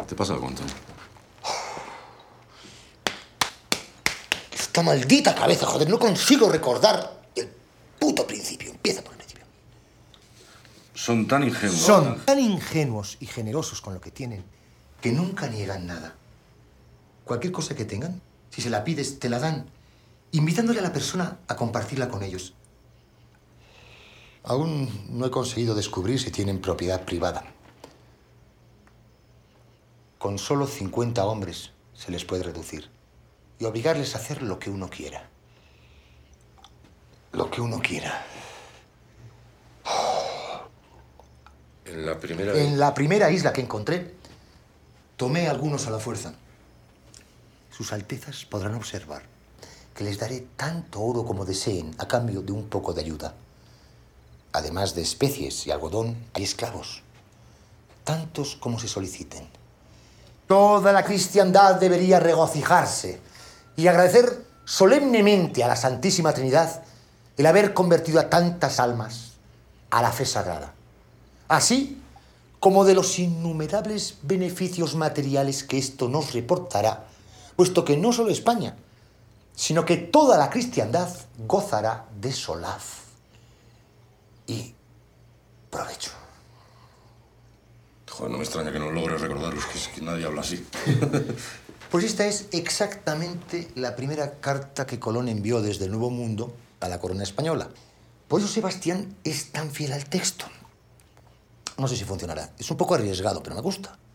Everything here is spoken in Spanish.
¿Te pasa algo, Antonio? Esta maldita cabeza, joder, no consigo recordar el puto principio. Empieza por el principio. Son tan ingenuos. Son tan ingenuos y generosos con lo que tienen que nunca niegan nada. Cualquier cosa que tengan, si se la pides, te la dan, invitándole a la persona a compartirla con ellos. Aún no he conseguido descubrir si tienen propiedad privada. Con solo 50 hombres se les puede reducir y obligarles a hacer lo que uno quiera. Lo que uno quiera. En la primera isla que encontré, tomé algunos a la fuerza. Sus altezas podrán observar que les daré tanto oro como deseen a cambio de un poco de ayuda. Además de especies y algodón, hay esclavos, tantos como se soliciten. Toda la cristiandad debería regocijarse y agradecer solemnemente a la Santísima Trinidad el haber convertido a tantas almas a la fe sagrada, así como de los innumerables beneficios materiales que esto nos reportará, puesto que no solo España, sino que toda la cristiandad gozará de solaz y provecho. Joder, no me extraña que no logres recordarlos, que es que nadie habla así. Pues esta es exactamente la primera carta que Colón envió desde el Nuevo Mundo a la corona española. Por eso Sebastián es tan fiel al texto. No sé si funcionará. Es un poco arriesgado, pero me gusta.